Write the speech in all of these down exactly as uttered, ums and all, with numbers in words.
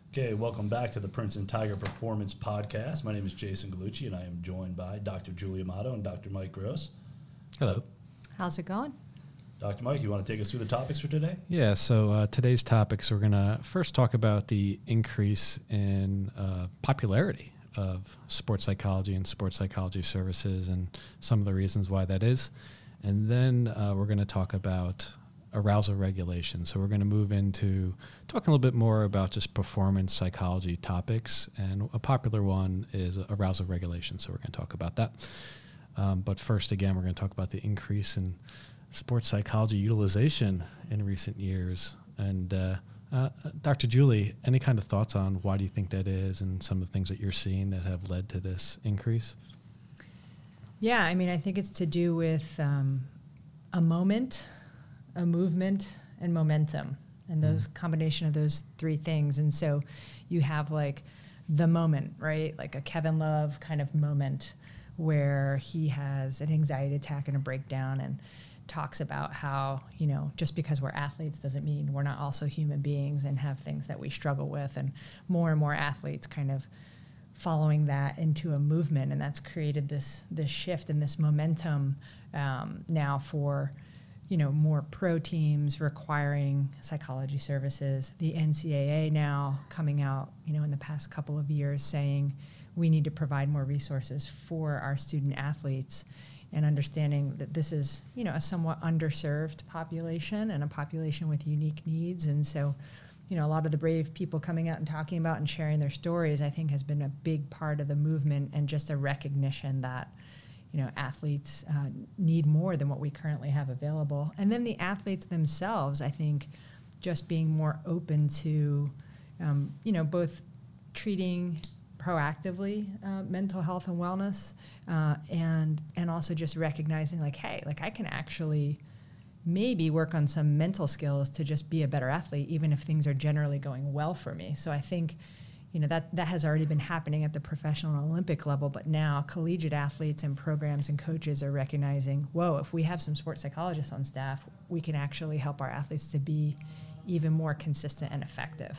Okay, welcome back to the Princeton Tiger Performance Podcast. My name is Jason Gallucci, and I am joined by Doctor Julie Amato and Doctor Mike Gross. Hello. How's it going? Doctor Mike, you want to take us through the topics for today? Yeah, so uh, today's topics, we're going to first talk about the increase in uh, popularity of sports psychology and sports psychology services and some of the reasons why that is. And then uh, we're going to talk about arousal regulation. So we're going to move into talking a little bit more about just performance psychology topics. And a popular one is arousal regulation. So we're going to talk about that. Um, but first, again, we're going to talk about the increase in sports psychology utilization in recent years. And uh, uh, Doctor Julie, any kind of thoughts on why do you think that is and some of the things that you're seeing that have led to this increase? Yeah, I mean, I think it's to do with um, a moment, a movement, and momentum, and those mm. combination of those three things. And so you have like the moment, right? Like a Kevin Love kind of moment where he has an anxiety attack and a breakdown and talks about how, you know, just because we're athletes doesn't mean we're not also human beings and have things that we struggle with. And more and more athletes kind of following that into a movement, and that's created this this shift and this momentum um, now for, you know, more pro teams requiring psychology services. The N C double A now coming out, you know, in the past couple of years saying we need to provide more resources for our student athletes, and understanding that this is, you know, a somewhat underserved population and a population with unique needs. And so, you know, a lot of the brave people coming out and talking about and sharing their stories, I think, has been a big part of the movement, and just a recognition that, you know, athletes uh, need more than what we currently have available. And then the athletes themselves, I think, just being more open to, um, you know, both treating proactively uh, mental health and wellness, uh, and and also just recognizing like, hey, like I can actually maybe work on some mental skills to just be a better athlete, even if things are generally going well for me. So I think, you know, that, that has already been happening at the professional and Olympic level, but now collegiate athletes and programs and coaches are recognizing, whoa, if we have some sports psychologists on staff, we can actually help our athletes to be even more consistent and effective.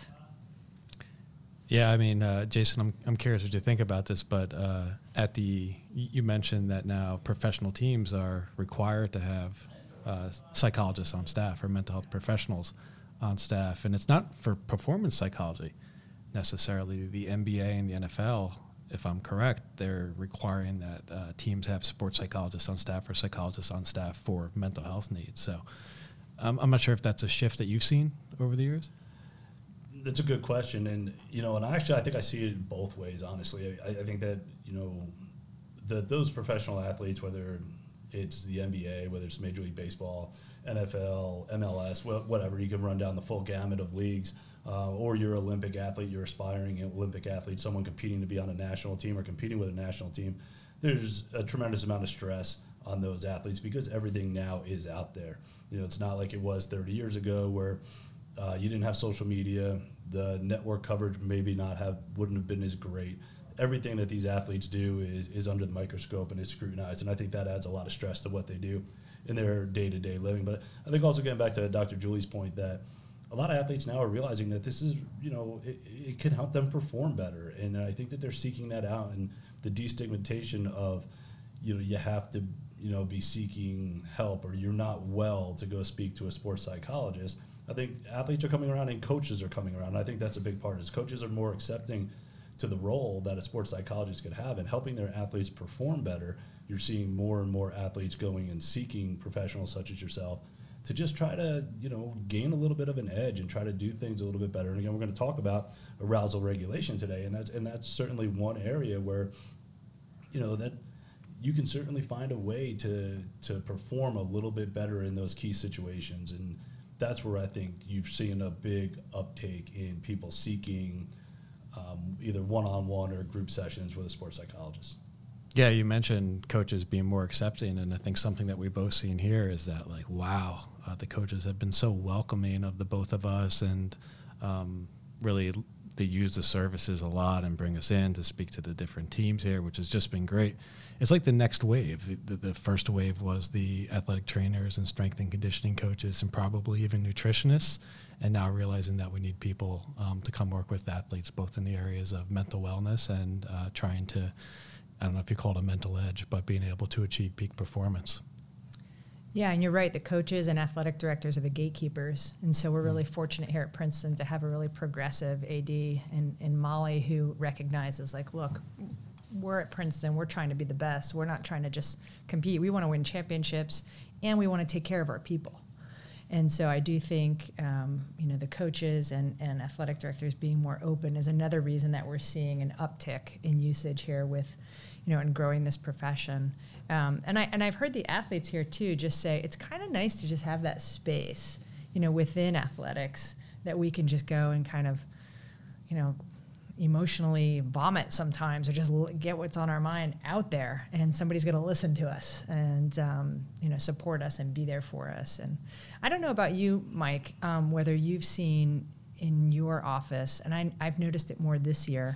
Yeah, I mean, uh, Jason, I'm I'm curious what you think about this, but uh, at the, you mentioned that now professional teams are required to have uh, psychologists on staff or mental health professionals on staff, and it's not for performance psychology necessarily. The N B A and the N F L, if I'm correct, they're requiring that uh, teams have sports psychologists on staff or psychologists on staff for mental health needs. So um, I'm not sure if that's a shift that you've seen over the years. That's a good question. And, you know, and actually I think I see it both ways, honestly. I, I think that, you know, that those professional athletes, whether it's the N B A, whether it's Major League Baseball, N F L, M L S, wh- whatever, you can run down the full gamut of leagues. Uh, or you're an Olympic athlete, you're aspiring Olympic athlete, someone competing to be on a national team or competing with a national team, there's a tremendous amount of stress on those athletes because everything now is out there. You know, it's not like it was thirty years ago where uh, you didn't have social media, the network coverage maybe not have, wouldn't have been as great. Everything that these athletes do is, is under the microscope and is scrutinized, and I think that adds a lot of stress to what they do in their day-to-day living. But I think also getting back to Doctor Julie's point that a lot of athletes now are realizing that this is, you know, it, it can help them perform better. And I think that they're seeking that out, and the destigmatization of, you know, you have to, you know, be seeking help or you're not well to go speak to a sports psychologist. I think athletes are coming around and coaches are coming around. And I think that's a big part is coaches are more accepting to the role that a sports psychologist could have in helping their athletes perform better. You're seeing more and more athletes going and seeking professionals such as yourself to just try to, you know, gain a little bit of an edge and try to do things a little bit better. And again, we're going to talk about arousal regulation today, and that's and that's certainly one area where, you know, that you can certainly find a way to to perform a little bit better in those key situations. And that's where I think you've seen a big uptake in people seeking um, either one-on-one or group sessions with a sports psychologist. Yeah, you mentioned coaches being more accepting, and I think something that we've both seen here is that, like, wow, uh, the coaches have been so welcoming of the both of us and um, really they use the services a lot and bring us in to speak to the different teams here, which has just been great. It's like the next wave. The, the first wave was the athletic trainers and strength and conditioning coaches and probably even nutritionists. And now realizing that we need people um, to come work with athletes, both in the areas of mental wellness and uh, trying to, I don't know if you call it a mental edge, but being able to achieve peak performance. Yeah, and you're right. The coaches and athletic directors are the gatekeepers. And so we're really fortunate here at Princeton to have a really progressive A D in, in Molly who recognizes, like, look, we're at Princeton. We're trying to be the best. We're not trying to just compete. We want to win championships, and we want to take care of our people. And so I do think, um, you know, the coaches and, and athletic directors being more open is another reason that we're seeing an uptick in usage here with, you know, and growing this profession. Um, and I and I've heard the athletes here too just say it's kind of nice to just have that space, you know, within athletics that we can just go and kind of, you know, emotionally vomit sometimes or just l- get what's on our mind out there, and somebody's going to listen to us and um, you know, support us and be there for us. And I don't know about you, Mike, um, whether you've seen in your office, and I, I've noticed it more this year,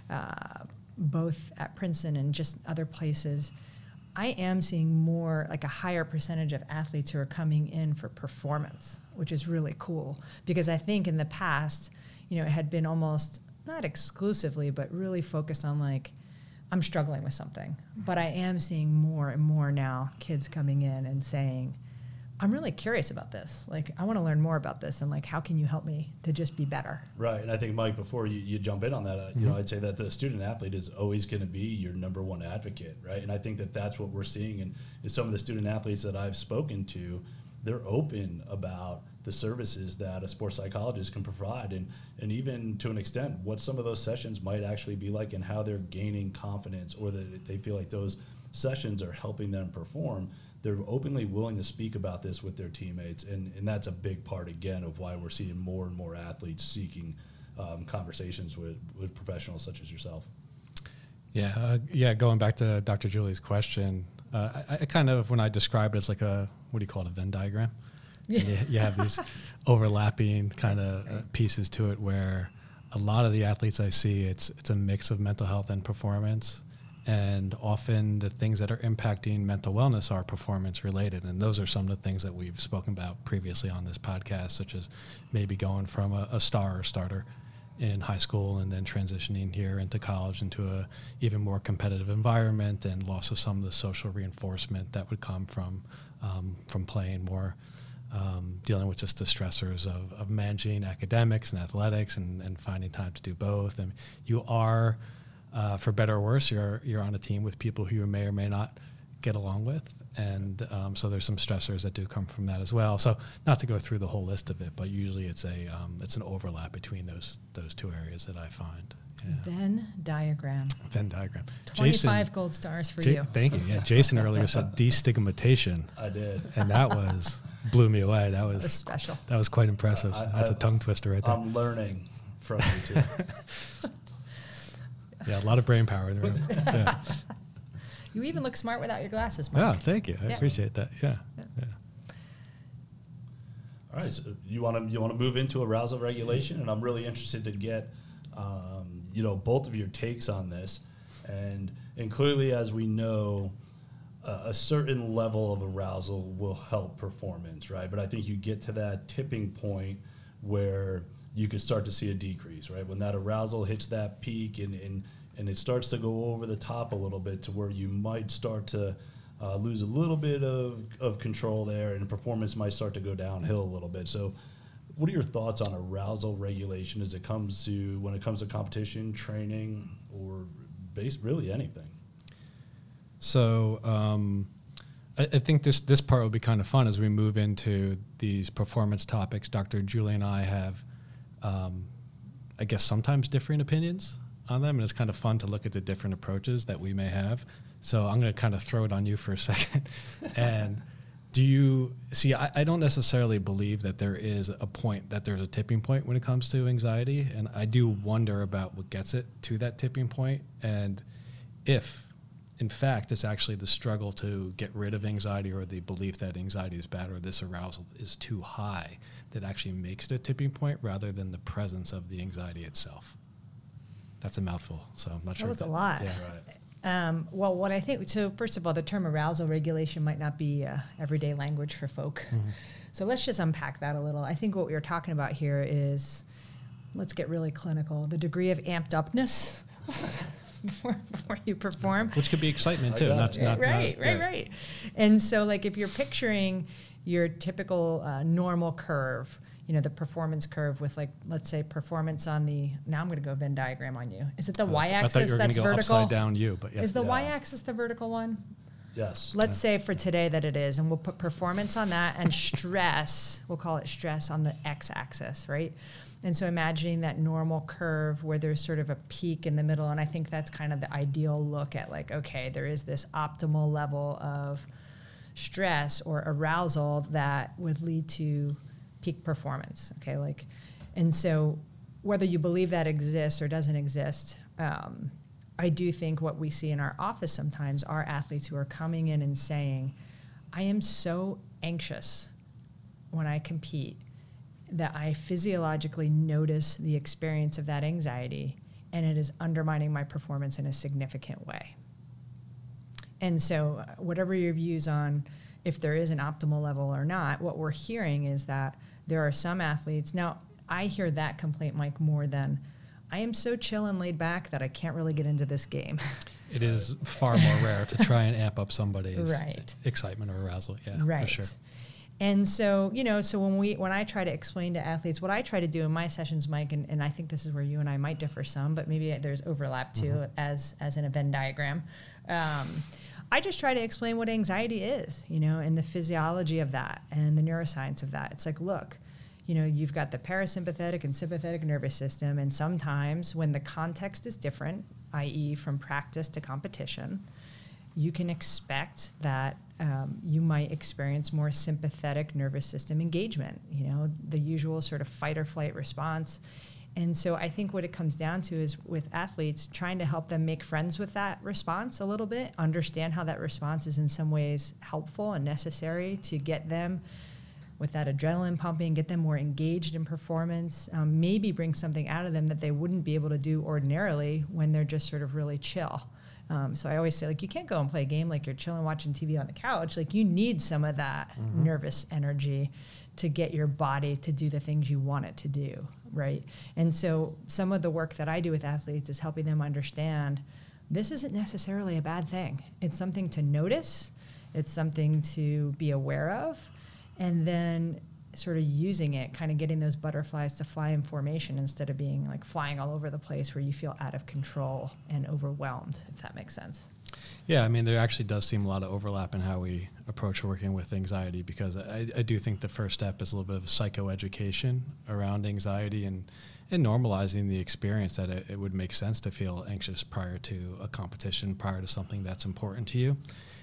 uh, both at Princeton and just other places. I am seeing more, like a higher percentage of athletes who are coming in for performance, which is really cool, because I think in the past, you know, it had been almost not exclusively, but really focused on, like, I'm struggling with something. But I am seeing more and more now kids coming in and saying, I'm really curious about this. Like, I want to learn more about this, and, like, how can you help me to just be better? Right, and I think, Mike, before you, you jump in on that, uh, Mm-hmm. you know, I'd say that the student athlete is always going to be your number one advocate, right? And I think that that's what we're seeing, and in some of the student athletes that I've spoken to, they're open about the services that a sports psychologist can provide, and and even to an extent, what some of those sessions might actually be like, and how they're gaining confidence, or that they feel like those sessions are helping them perform. They're openly willing to speak about this with their teammates, and, and that's a big part, again, of why we're seeing more and more athletes seeking um, conversations with, with professionals such as yourself. Yeah, uh, yeah. Going back to Doctor Julie's question, uh, I, I kind of, when I describe it as like a, what do you call it, a Venn diagram? Yeah. You, you have these overlapping kind of uh, pieces to it, where a lot of the athletes I see, it's it's a mix of mental health and performance. And often the things that are impacting mental wellness are performance related. And those are some of the things that we've spoken about previously on this podcast, such as maybe going from a, a star or starter in high school and then transitioning here into college into a even more competitive environment, and loss of some of the social reinforcement that would come from um, from playing more, um, dealing with just the stressors of, of managing academics and athletics and, and finding time to do both. And you are, Uh, for better or worse, you're you're on a team with people who you may or may not get along with, and um, so there's some stressors that do come from that as well. So not to go through the whole list of it, but usually it's a um, it's an overlap between those those two areas that I find. Yeah. Venn diagram. Venn diagram. twenty-five Jason, gold stars for J- you. Thank you. Yeah, Jason earlier said destigmatization, I did. and that was blew me away. That was That was special. That was quite impressive. I- That's I- a tongue twister right there. I'm learning from you too. Yeah, a lot of brain power in the room. Yeah. You even look smart without your glasses, Mike. Oh, thank you. I Yeah. appreciate that. Yeah. Yeah. yeah. All right, so you want to you want to move into arousal regulation, and I'm really interested to get um, you know both of your takes on this, and and clearly, as we know, uh, a certain level of arousal will help performance, right? But I think you get to that tipping point where you could start to see a decrease, right? When that arousal hits that peak and and and it starts to go over the top a little bit, to where you might start to Uh, lose a little bit of, of control there, and performance might start to go downhill a little bit. So what are your thoughts on arousal regulation as it comes to, when it comes to competition, training, or base, really anything? So um, I, I think this, this part will be kind of fun as we move into these performance topics. Doctor Julie and I have, um, I guess, sometimes differing opinions on them, and it's kind of fun to look at the different approaches that we may have. So I'm going to kind of throw it on you for a second. And do you see, I, I don't necessarily believe that there is a point, that there's a tipping point when it comes to anxiety. And I do wonder about what gets it to that tipping point. And if in fact, it's actually the struggle to get rid of anxiety or the belief that anxiety is bad or this arousal is too high that actually makes it a tipping point rather than the presence of the anxiety itself. That's a mouthful, so I'm not That sure. was that, a lot. Yeah. Right. Um, well, what I think, so first of all, the term arousal regulation might not be uh, everyday language for folk. Mm-hmm. So let's just unpack that a little. I think what we were talking about here is, let's get really clinical, the degree of amped upness before, before you perform. Which could be excitement I too. got Not, it. not, right, not, right, right. And so like if you're picturing your typical uh, normal curve, you know, the performance curve with like, let's say performance on the, now I'm going to go Venn diagram on you. Is it the Uh, I thought y-axis you were that's gonna go vertical? upside down you, but yeah. Is the Yeah. y-axis the vertical one? Yes. Let's say for today that it is, and we'll put performance on that and stress, we'll call it stress on the x-axis, right? And so imagining that normal curve where there's sort of a peak in the middle, and I think that's kind of the ideal look at like, okay, there is this optimal level of stress or arousal that would lead to peak performance, okay? Like, and so whether you believe that exists or doesn't exist, um, I do think what we see in our office sometimes are athletes who are coming in and saying, I am so anxious when I compete that I physiologically notice the experience of that anxiety and it is undermining my performance in a significant way. And so whatever your views on if there is an optimal level or not, what we're hearing is that there are some athletes. Now, I hear that complaint, Mike, more than, I am so chill and laid back that I can't really get into this game. It is far more rare to try and amp up somebody's Right. excitement or arousal. Yeah, Right. for sure. And so, you know, so when we when I try to explain to athletes, what I try to do in my sessions, Mike, and, and I think this is where you and I might differ some, but maybe there's overlap too, mm-hmm. as as in a Venn diagram. Um, I just try to explain what anxiety is, you know, and the physiology of that and the neuroscience of that. It's like, look, you know, you've got the parasympathetic and sympathetic nervous system, and sometimes when the context is different, that is from practice to competition, you can expect that um, you might experience more sympathetic nervous system engagement, you know, the usual sort of fight or flight response. And so I think what it comes down to is with athletes, trying to help them make friends with that response a little bit, understand how that response is in some ways helpful and necessary to get them with that adrenaline pumping, get them more engaged in performance, um, maybe bring something out of them that they wouldn't be able to do ordinarily when they're just sort of really chill. Um, so I always say, like, you can't go and play a game like you're chilling watching T V on the couch. Like, you need some of that mm-hmm. nervous energy to get your body to do the things you want it to do, right? And so some of the work that I do with athletes is helping them understand this isn't necessarily a bad thing. It's something to notice. It's something to be aware of. And then sort of using it, kind of getting those butterflies to fly in formation instead of being like flying all over the place where you feel out of control and overwhelmed, if that makes sense. Yeah, I mean, there actually does seem a lot of overlap in how we approach working with anxiety, because I, I do think the first step is a little bit of psychoeducation around anxiety and, and normalizing the experience that it, it would make sense to feel anxious prior to a competition, prior to something that's important to you.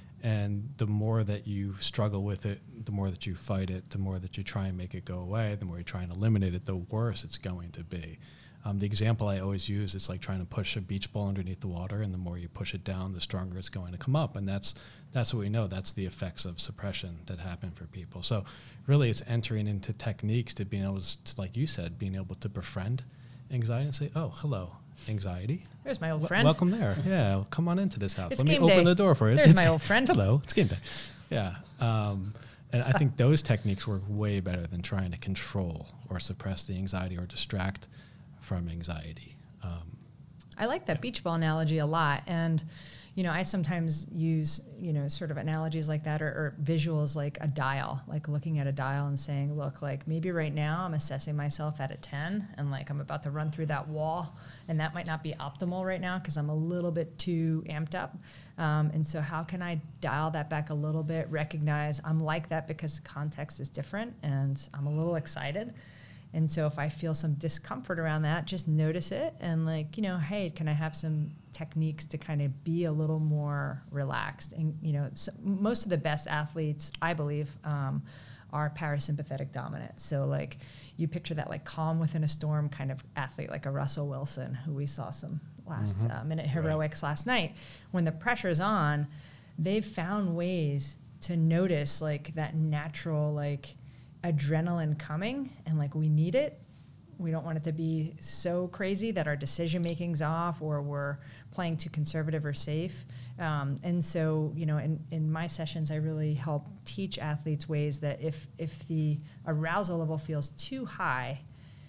And the more that you struggle with it, the more that you fight it, the more that you try and make it go away, the more you try and eliminate it, the worse it's going to be. Um, the example I always use is like trying to push a beach ball underneath the water, and the more you push it down, the stronger it's going to come up. And that's that's what we know. That's the effects of suppression that happen for people. So really it's entering into techniques to being able to, like you said, being able to befriend anxiety and say, oh, hello, anxiety. There's my old W- friend. Welcome there. Yeah, come on into this house. It's Let me game open day. the door for you. There's It's my ga- old friend. Hello, it's game day. Yeah. Um, and I think those techniques work way better than trying to control or suppress the anxiety or distract from anxiety. Um, I like that beach ball analogy a lot. And, you know, I sometimes use, you know, sort of analogies like that or, or visuals like a dial, like looking at a dial and saying, look, like maybe right now I'm assessing myself at a ten and like I'm about to run through that wall, and that might not be optimal right now because I'm a little bit too amped up. Um, and so how can I dial that back a little bit, recognize I'm like that because the context is different and I'm a little excited. And so if I feel some discomfort around that, just notice it and like, you know, hey, can I have some techniques to kind of be a little more relaxed? And, you know, so most of the best athletes, I believe, um, are parasympathetic dominant. So like you picture that like calm within a storm kind of athlete, like a Russell Wilson, who we saw some last mm-hmm. uh, minute heroics right. last night. When the pressure's on, they've found ways to notice like that natural like adrenaline coming, and like we need it. We don't want it to be so crazy that our decision making's off or we're playing too conservative or safe. Um, and so, you know, in, in my sessions, I really help teach athletes ways that if if the arousal level feels too high,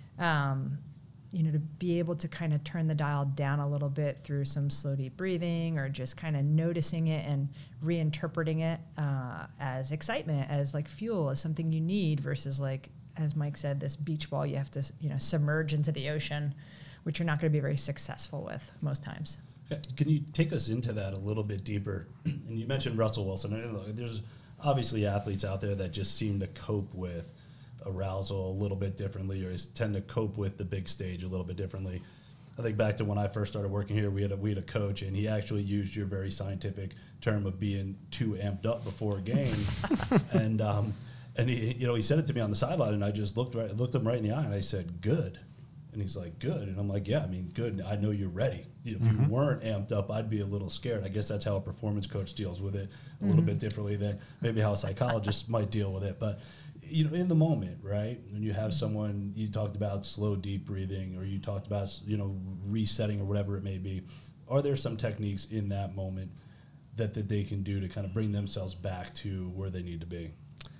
um, you know, to be able to kind of turn the dial down a little bit through some slow, deep breathing, or just kind of noticing it and reinterpreting it uh, as excitement, as like fuel, as something you need, versus like, as Mike said, this beach ball you have to, you know, submerge into the ocean, which you're not going to be very successful with most times. Can you take us into that a little bit deeper? And you mentioned Russell Wilson. And there's obviously athletes out there that just seem to cope with arousal a little bit differently, or tend to cope with the big stage a little bit differently. I think back to when I first started working here, we had a, we had a coach, and he actually used your very scientific term of being too amped up before a game. and um, and he, you know, he said it to me on the sideline, and I just looked right, looked him right in the eye, and I said, "Good." And he's like, "Good." And I'm like, "Yeah, I mean, good. I know you're ready. If mm-hmm. you weren't amped up, I'd be a little scared." I guess that's how a performance coach deals with it a mm-hmm. little bit differently than maybe how a psychologist might deal with it. But, you know, in the moment, right, when you have someone, you talked about slow, deep breathing, or you talked about, you know, resetting or whatever it may be, are there some techniques in that moment that, that they can do to kind of bring themselves back to where they need to be?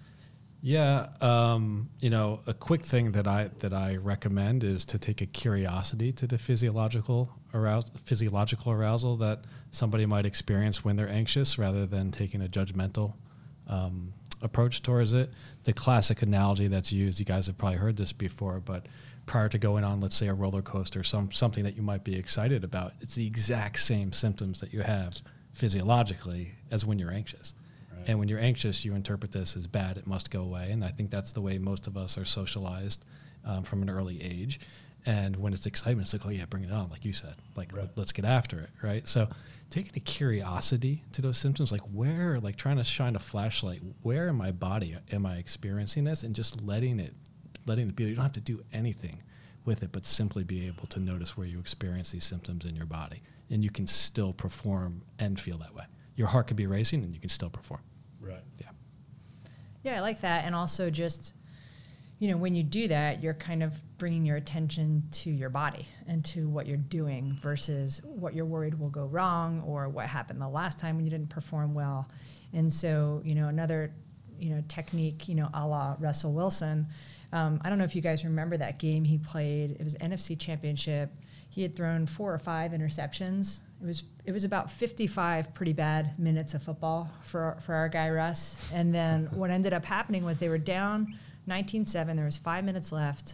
Yeah, um, you know, a quick thing that I that I recommend is to take a curiosity to the physiological arousal, physiological arousal that somebody might experience when they're anxious, rather than taking a judgmental um, approach towards it. The classic analogy that's used, you guys have probably heard this before, but prior to going on, let's say, a roller coaster, some something that you might be excited about, it's the exact same symptoms that you have physiologically as when you're anxious. And when you're anxious, you interpret this as bad, it must go away. And I think that's the way most of us are socialized um, from an early age. And when it's excitement, it's like, oh, yeah, bring it on, like you said. Like, right. let's get after it, right? So taking a curiosity to those symptoms, like where, like trying to shine a flashlight, where in my body am I experiencing this? And just letting it, letting it be. You don't have to do anything with it, but simply be able to notice where you experience these symptoms in your body. And you can still perform and feel that way. Your heart could be racing, and you can still perform. Right. Yeah. Yeah, I like that. And also just, you know, when you do that, you're kind of bringing your attention to your body and to what you're doing versus what you're worried will go wrong or what happened the last time when you didn't perform well. And so, you know, another, you know, technique, you know, a la Russell Wilson. Um, I don't know if you guys remember that game he played. It was N F C Championship. He had thrown four or five interceptions. It was it was about fifty-five pretty bad minutes of football for for our guy Russ. And then what ended up happening was they were down nineteen seven. There was five minutes left,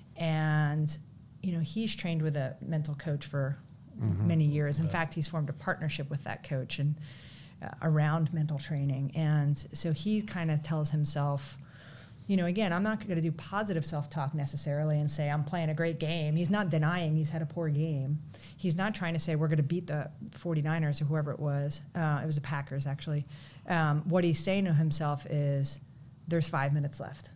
and you know he's trained with a mental coach for mm-hmm. many years. In yeah. fact, he's formed a partnership with that coach and uh, around mental training. And so he kind of tells himself, you know, again, I'm not going to do positive self-talk necessarily and say I'm playing a great game. He's not denying he's had a poor game. He's not trying to say we're going to beat the forty-niners or whoever it was. Uh, it was the Packers, actually. Um, what he's saying to himself is there's five minutes left.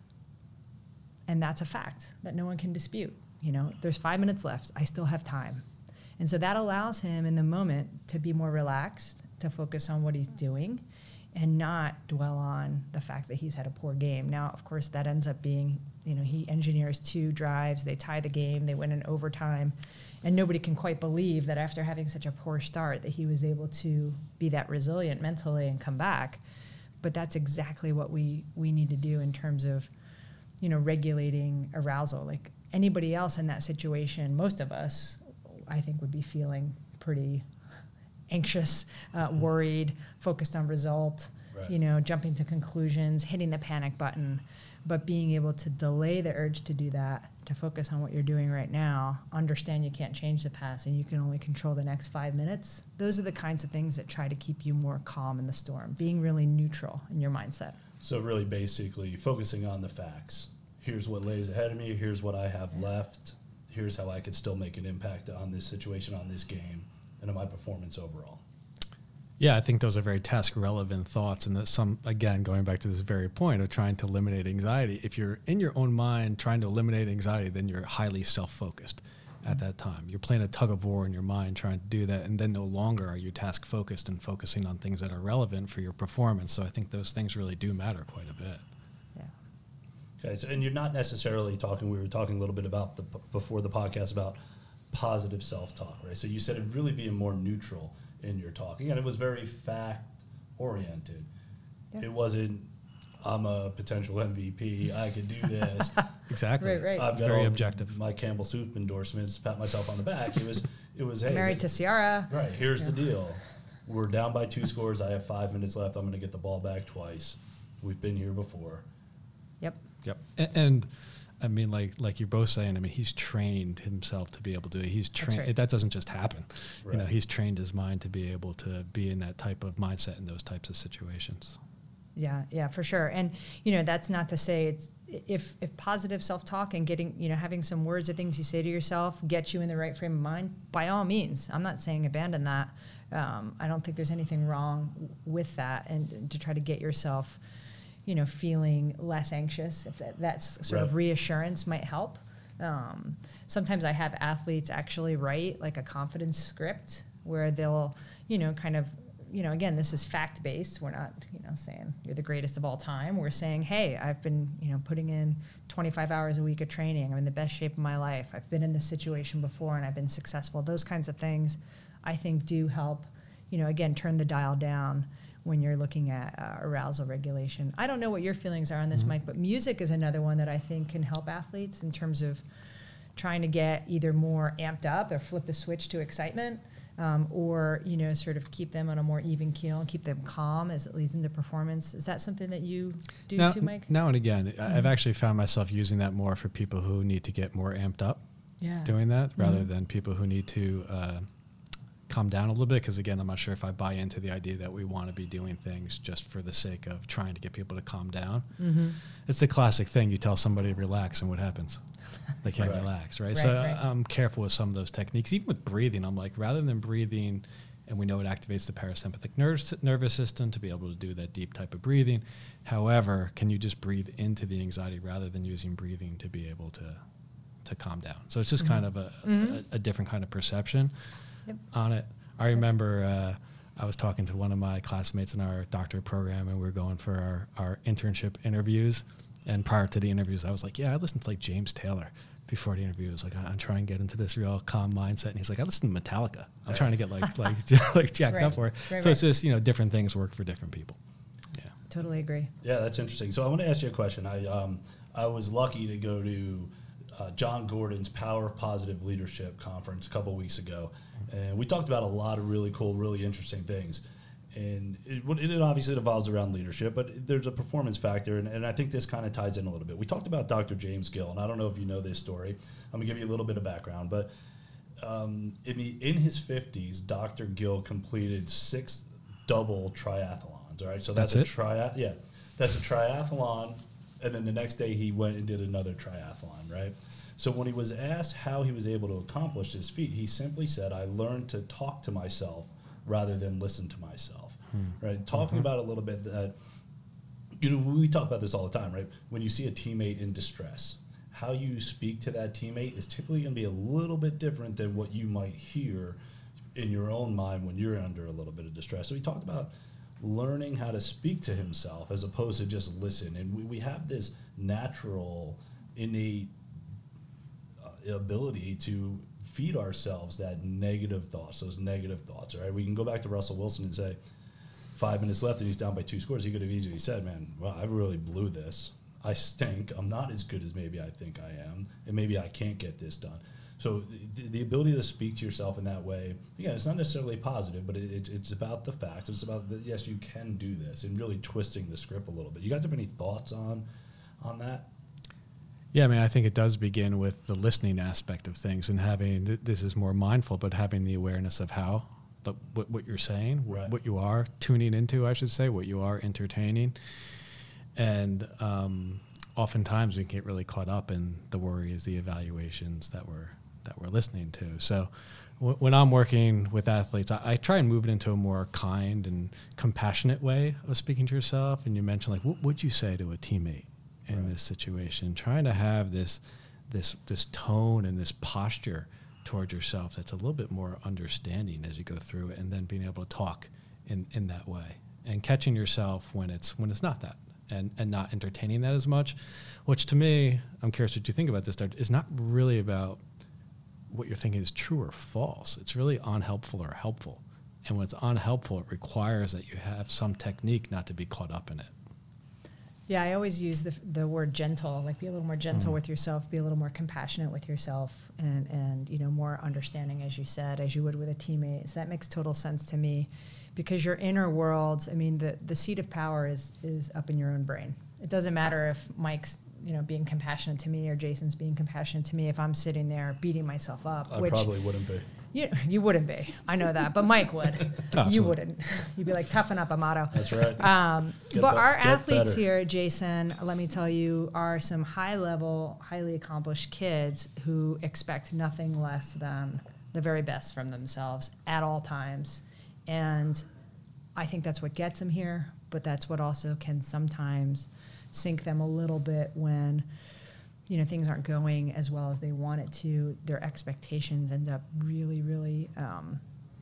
And that's a fact that no one can dispute. You know, there's five minutes left. I still have time. And so that allows him in the moment to be more relaxed, to focus on what he's doing, and not dwell on the fact that he's had a poor game. Now, of course, that ends up being, you know, he engineers two drives, they tie the game, they win in overtime, and nobody can quite believe that after having such a poor start that he was able to be that resilient mentally and come back. But that's exactly what we, we need to do in terms of, you know, regulating arousal. Like anybody else in that situation, most of us, I think, would be feeling pretty anxious, uh, worried, focused on result, right. you know, jumping to conclusions, hitting the panic button, but being able to delay the urge to do that, to focus on what you're doing right now, understand you can't change the past and you can only control the next five minutes. Those are the kinds of things that try to keep you more calm in the storm, being really neutral in your mindset. So really basically focusing on the facts. Here's what lays ahead of me. Here's what I have yeah. left. Here's how I could still make an impact on this situation, on this game, and on my performance overall. Yeah, I think those are very task relevant thoughts, and that some, again, going back to this very point of trying to eliminate anxiety. If you're in your own mind trying to eliminate anxiety, then you're highly self-focused at that time. You're playing a tug of war in your mind trying to do that, and then no longer are you task focused and focusing on things that are relevant for your performance. So I think those things really do matter quite a bit. Yeah. Okay, so, and you're not necessarily talking, we were talking a little bit about the before the podcast about positive self-talk, right? So you said it really being more neutral in your talking, and it was very fact-oriented. Yeah. It wasn't, I'm a potential M V P, I could do this. Exactly. Right, right. I've got very all objective. my Campbell Soup endorsements, pat myself on the back. It was, it was, hey. Married to Ciara. Right, here's yeah. the deal. We're down by two scores. I have five minutes left. I'm going to get the ball back twice. We've been here before. Yep. Yep. And, and I mean, like like you're both saying, I mean, he's trained himself to be able to do it. He's trained. Right. That doesn't just happen. Right. You know, he's trained his mind to be able to be in that type of mindset in those types of situations. Yeah, yeah, for sure. And, you know, that's not to say it's, if if positive self-talk and getting, you know, having some words or things you say to yourself get you in the right frame of mind, by all means. I'm not saying abandon that. Um, I don't think there's anything wrong with that, and to try to get yourself, you know, feeling less anxious, if that, that's sort right. of reassurance might help. Um, sometimes I have athletes actually write like a confidence script where they'll, you know, kind of, you know, again, this is fact-based. We're not, you know, saying you're the greatest of all time. We're saying, hey, I've been, you know, putting in twenty-five hours a week of training. I'm in the best shape of my life. I've been in this situation before and I've been successful. Those kinds of things, I think, do help, you know, again, turn the dial down when you're looking at uh, arousal regulation. I don't know what your feelings are on this, mm-hmm. Mike, but music is another one that I think can help athletes in terms of trying to get either more amped up or flip the switch to excitement. Um, or, you know, sort of keep them on a more even keel and keep them calm as it leads into performance. Is that something that you do now, too, Mike? Now and again, mm-hmm. I've actually found myself using that more for people who need to get more amped up, yeah. doing that, mm-hmm. rather than people who need to uh, calm down a little bit. Because, again, I'm not sure if I buy into the idea that we want to be doing things just for the sake of trying to get people to calm down. Mm-hmm. It's the classic thing. You tell somebody to relax, and what happens? They can't right. relax, right? right so right. I'm careful with some of those techniques. Even with breathing, I'm like, rather than breathing, and we know it activates the parasympathetic nervous, nervous system to be able to do that deep type of breathing. However, can you just breathe into the anxiety rather than using breathing to be able to to calm down? So it's just mm-hmm. kind of a, mm-hmm. a, a different kind of perception yep. on it. I remember uh, I was talking to one of my classmates in our doctorate program, and we were going for our, our internship interviews. And prior to the interviews, I was like, yeah, I listened to like James Taylor before the interview. I was like, I'm trying to get into this real calm mindset. And he's like, I listen to Metallica. I'm trying to get like like like jacked right. up for it. Right, so right. it's just, you know, different things work for different people. Yeah. Totally agree. Yeah, that's interesting. So I want to ask you a question. I um I was lucky to go to uh, John Gordon's Power of Positive Leadership Conference a couple weeks ago. And we talked about a lot of really cool, really interesting things. And it, it obviously revolves around leadership, but there's a performance factor, and, and I think this kind of ties in a little bit. We talked about Doctor James Gill, and I don't know if you know this story. I'm going to give you a little bit of background, but um, in, the, in his fifties, Doctor Gill completed six double triathlons, all right? So that's, that's a triath- yeah, that's a triathlon, and then the next day he went and did another triathlon, right? So when he was asked how he was able to accomplish this feat, he simply said, I learned to talk to myself rather than listen to myself, hmm. right? Talking mm-hmm. about a little bit that, you know, we talk about this all the time, right? When you see a teammate in distress, how you speak to that teammate is typically going to be a little bit different than what you might hear in your own mind when you're under a little bit of distress. So he talked about learning how to speak to himself as opposed to just listen. And we, we have this natural, innate uh, ability to feed ourselves that negative thoughts, those negative thoughts, all right? We can go back to Russell Wilson and say, five minutes left and he's down by two scores. He could have easily said, man, well, I really blew this. I stink. I'm not as good as maybe I think I am, and maybe I can't get this done. So the, the ability to speak to yourself in that way, again, it's not necessarily positive, but it, it, it's about the facts. It's about, the, yes, you can do this, and really twisting the script a little bit. You guys have any thoughts on on that? Yeah, I mean, I think it does begin with the listening aspect of things and having, th- this is more mindful, but having the awareness of how, the, what, what you're saying, right. what you are tuning into, I should say, what you are entertaining. And um, oftentimes we get really caught up in the worries, the evaluations that we're, that we're listening to. So wh- when I'm working with athletes, I, I try and move it into a more kind and compassionate way of speaking to yourself. And you mentioned, like, what would you say to a teammate in right. this situation? Trying to have this, this, this tone and this posture towards yourself that's a little bit more understanding as you go through it, and then being able to talk in, in that way, and catching yourself when it's when it's not that, and, and not entertaining that as much, which to me, I'm curious what you think about this, is not really about what you're thinking is true or false. It's really unhelpful or helpful. And when it's unhelpful, it requires that you have some technique not to be caught up in it. Yeah, I always use the the word gentle, like be a little more gentle Mm. with yourself, be a little more compassionate with yourself, and, and, you know, more understanding, as you said, as you would with a teammate. So that makes total sense to me, because your inner world, I mean, the, the seat of power is is up in your own brain. It doesn't matter if Mike's, you know, being compassionate to me or Jason's being compassionate to me if I'm sitting there beating myself up. I which probably wouldn't be. You, you wouldn't be. I know that. But Mike would. Absolutely. You wouldn't. You'd be like, toughen up, Amato. That's right. Um, Get but be- our get athletes better. here, Jason, let me tell you, are some high-level, highly accomplished kids who expect nothing less than the very best from themselves at all times. And I think that's what gets them here, but that's what also can sometimes sink them a little bit when, you know, things aren't going as well as they want it to. Their expectations end up really, really, um,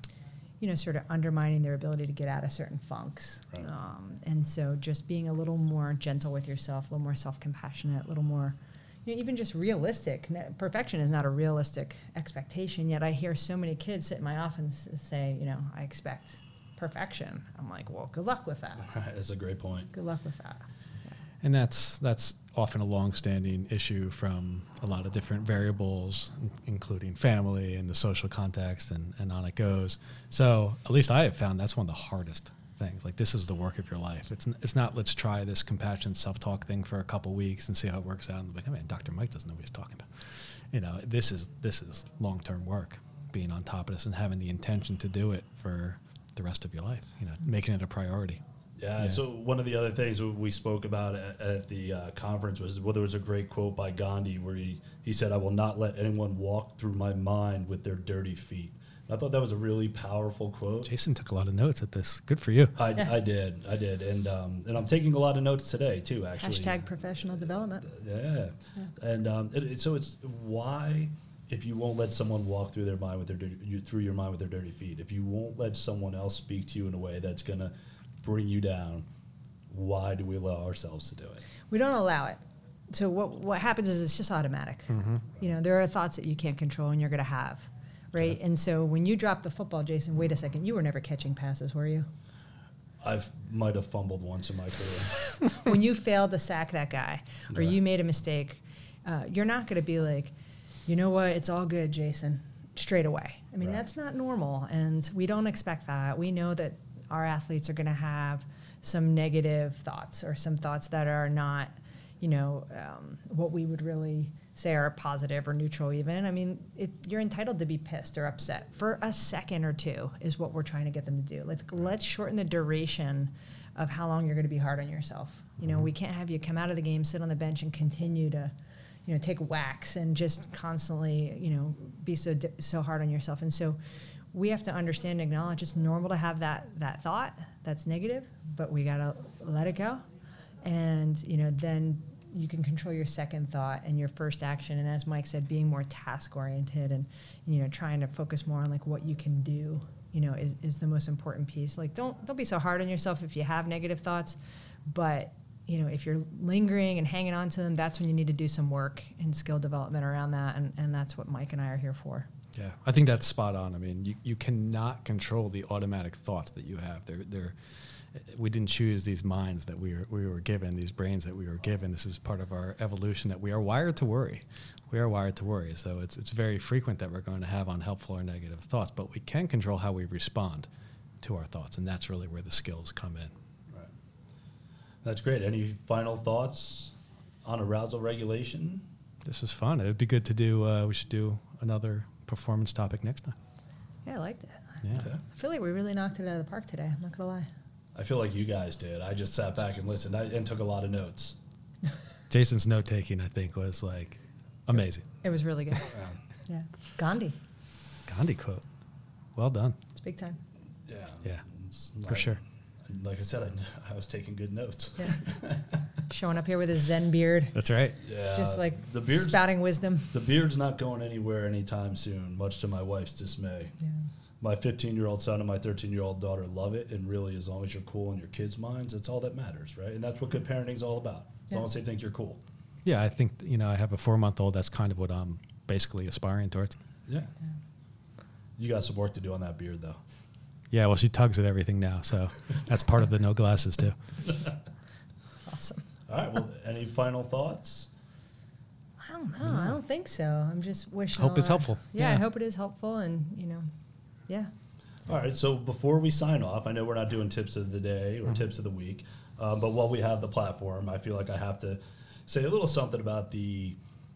you know, sort of undermining their ability to get out of certain funks. Right. Um, and so just being a little more gentle with yourself, a little more self-compassionate, a little more, you know, even just realistic. N- Perfection is not a realistic expectation, yet I hear so many kids sit in my office and say, you know, I expect perfection. I'm like, well, good luck with that. Right, that's a great point. Good luck with that. And that's that's often a long-standing issue from a lot of different variables, in- including family and the social context, and, and on it goes. So at least I have found that's one of the hardest things. Like, this is the work of your life. It's n- it's not, let's try this compassion self-talk thing for a couple weeks and see how it works out. And like, I mean, Doctor Mike doesn't know what he's talking about. You know, this is this is long-term work, being on top of this and having the intention to do it for the rest of your life, you know, making it a priority. Yeah, Yeah. so one of the other things we spoke about at, at the uh, conference was, well, there was a great quote by Gandhi where he, he said, "I will not let anyone walk through my mind with their dirty feet." And I thought that was a really powerful quote. Jason took a lot of notes at this. Good for you. I, I did, I did, and um, and I'm taking a lot of notes today too. Actually, Hashtag professional development. Yeah, and um, it, it, so it's why, if you won't let someone walk through their mind with their dirty, you, through your mind with their dirty feet, if you won't let someone else speak to you in a way that's gonna bring you down, why do we allow ourselves to do it? We don't allow it. So what what happens is it's just automatic. Mm-hmm. You know, there are thoughts that you can't control and you're going to have, right? Okay. And so when you drop the football, Jason, wait a second, you were never catching passes, were you? I might have fumbled once in my career. When you failed to sack that guy or Yeah. you made a mistake, uh, you're not going to be like, you know what, it's all good, Jason, straight away. I mean, Right. that's not normal, and we don't expect that. We know that our athletes are going to have some negative thoughts or some thoughts that are not, you know, um, what we would really say are positive or neutral even. I mean, it, you're entitled to be pissed or upset for a second or two is what we're trying to get them to do. Let's, let's shorten the duration of how long you're going to be hard on yourself. You know, we can't have you come out of the game, sit on the bench, and continue to, you know, take whacks and just constantly, you know, be so di- so hard on yourself. And so we have to understand and acknowledge it's normal to have that that thought that's negative, but we got to let it go. And, you know, then you can control your second thought and your first action. And as Mike said, being more task oriented and, you know, trying to focus more on like what you can do, you know, is, is the most important piece. Like, don't don't be so hard on yourself if you have negative thoughts, but, you know, if you're lingering and hanging on to them, that's when you need to do some work and skill development around that. And, and that's what Mike and I are here for. Yeah, I think that's spot on. I mean, you, you cannot control the automatic thoughts that you have. They're, they're, we didn't choose these minds that we were, we were given, these brains that we were given. This is part of our evolution that we are wired to worry. We are wired to worry. So it's, it's very frequent that we're going to have unhelpful or negative thoughts, but we can control how we respond to our thoughts, and that's really where the skills come in. Right. That's great. Any final thoughts on arousal regulation? This was fun. It would be good to do, uh, we should do another performance topic next time. Yeah, I liked it. Yeah. Okay. I feel like we really knocked it out of the park today. I'm not going to lie. I feel like you guys did. I just sat back and listened I, and took a lot of notes. Jason's note taking, I think, was like amazing. It was really good. Um, Yeah. Gandhi. Gandhi quote. Well done. It's big time. Yeah. Yeah, It's for like- sure. Like I said, I, I was taking good notes. Yeah. Showing up here with a Zen beard, That's right. Yeah. just like the beard's spouting wisdom. the beard's not going anywhere anytime soon, much to my wife's dismay. Yeah. My fifteen-year-old son and my thirteen-year-old daughter love it, and really, as long as you're cool in your kids' minds, that's all that matters, right? And that's what good parenting is all about. As long Yeah. as they think you're cool. Yeah, I think, you know, I have a four-month-old. That's kind of what I'm basically aspiring towards. Yeah. You got some work to do on that beard, though. Yeah, well, she tugs at everything now, so that's part of the no glasses, too. Awesome. All right. Well, any final thoughts? I don't know. I don't think so. I'm just wishing. Hope all it's our- helpful. Yeah, I Yeah. hope it is helpful, and you know, yeah. All right. So before we sign off, I know we're not doing tips of the day or Mhm. tips of the week, um, but while we have the platform, I feel like I have to say a little something about the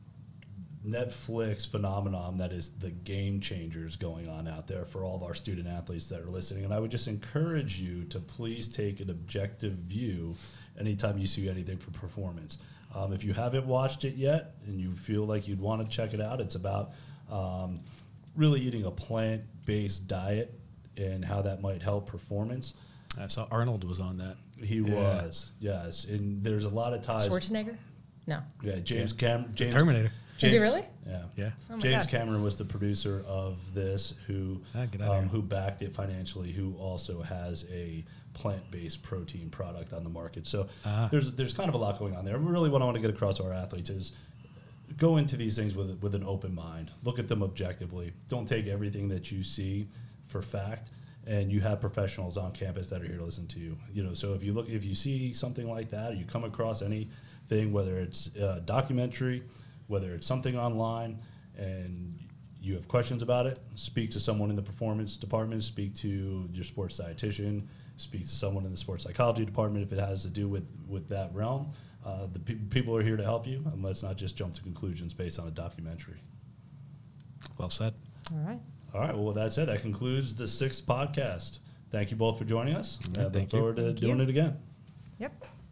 Netflix phenomenon that is the game changers going on out there for all of our student athletes that are listening. And I would just encourage you to please take an objective view anytime you see anything for performance. Um, if you haven't watched it yet and you feel like you'd want to check it out, it's about um, really eating a plant-based diet and how that might help performance. I saw Arnold was on that. He Yeah. was, yes. And there's a lot of ties. Schwarzenegger? No. Yeah, James Yeah. Cam James Terminator. Is he really? Yeah. Yeah. Oh my James God. Cameron was the producer of this, who Ah, get outta um, here. who backed it financially, who also has a plant-based protein product on the market. So Ah. there's there's kind of a lot going on there. Really, what I want to get across to our athletes is go into these things with with an open mind. Look at them objectively. Don't take everything that you see for fact. And you have professionals on campus that are here to listen to you. You know, so if you look, if you see something like that, or you come across anything, whether it's a documentary, whether it's something online, and you have questions about it, speak to someone in the performance department, speak to your sports dietitian, speak to someone in the sports psychology department if it has to do with, with that realm. Uh, the pe- people are here to help you, and let's not just jump to conclusions based on a documentary. Well said. All right. All right. Well, with that said, that concludes the sixth podcast. Thank you both for joining us. Yeah, I look thank you. forward to Thank doing you. it again. Yep.